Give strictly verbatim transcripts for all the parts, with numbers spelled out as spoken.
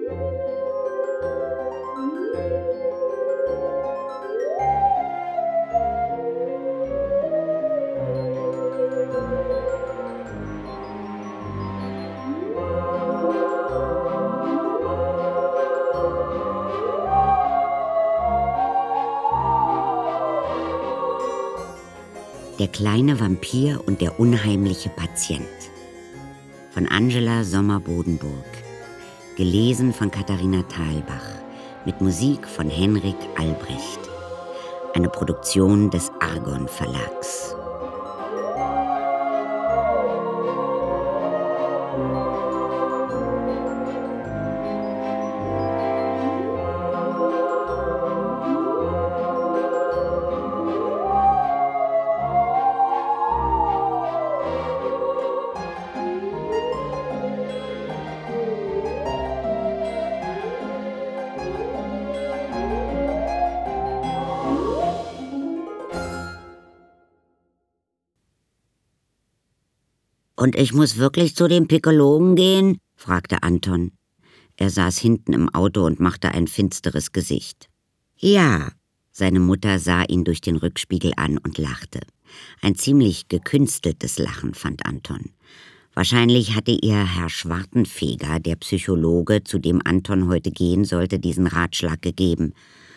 Der kleine Vampir und der unheimliche Patient von Angela Sommer-Bodenburg, gelesen von Katharina Thalbach, mit Musik von Henrik Albrecht, eine Produktion des Argon Verlags. »Und ich muss wirklich zu dem Pikologen gehen?« fragte Anton. Er saß hinten im Auto und machte ein finsteres Gesicht. »Ja«, seine Mutter sah ihn durch den Rückspiegel an und lachte. Ein ziemlich gekünsteltes Lachen, fand Anton. Wahrscheinlich hatte ihr Herr Schwartenfeger, der Psychologe, zu dem Anton heute gehen sollte, diesen Ratschlag gegeben.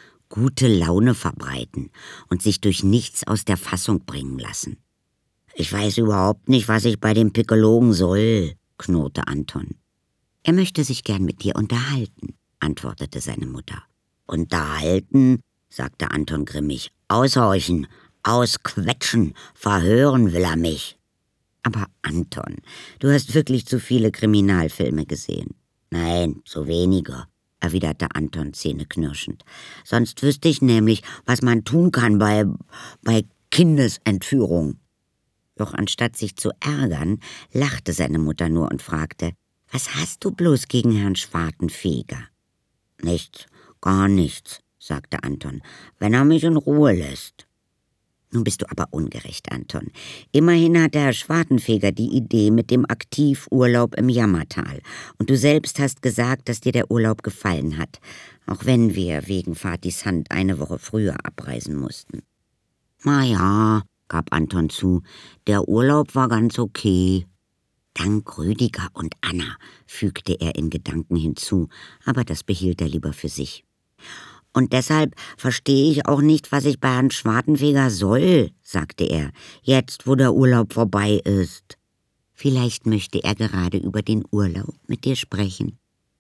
Gute Laune verbreiten und sich durch nichts aus der Fassung bringen lassen. »Ich weiß überhaupt nicht, was ich bei dem Pikologen soll«, knurrte Anton. »Er möchte sich gern mit dir unterhalten«, antwortete seine Mutter. »Unterhalten?«, sagte Anton grimmig. »Aushorchen, ausquetschen, verhören will er mich.« »Aber Anton, du hast wirklich zu viele Kriminalfilme gesehen.« »Nein, zu wenige«, erwiderte Anton zähneknirschend. »Sonst wüsste ich nämlich, was man tun kann bei, bei Kindesentführung.« Doch anstatt sich zu ärgern, lachte seine Mutter nur und fragte, »Was hast du bloß gegen Herrn Schwartenfeger?« »Nichts, gar nichts«, sagte Anton, »wenn er mich in Ruhe lässt.« »Nun bist du aber ungerecht, Anton. Immerhin hatte Herr Schwartenfeger die Idee mit dem Aktivurlaub im Jammertal. Und du selbst hast gesagt, dass dir der Urlaub gefallen hat, auch wenn wir wegen Vatis Hand eine Woche früher abreisen mussten.« »Na ja«, gab Anton zu, »der Urlaub war ganz okay.« »Dank Rüdiger und Anna«, fügte er in Gedanken hinzu, aber das behielt er lieber für sich. »Und deshalb verstehe ich auch nicht, was ich bei Herrn Schwartenfeger soll«, sagte er, »jetzt, wo der Urlaub vorbei ist.« »Vielleicht möchte er gerade über den Urlaub mit dir sprechen.«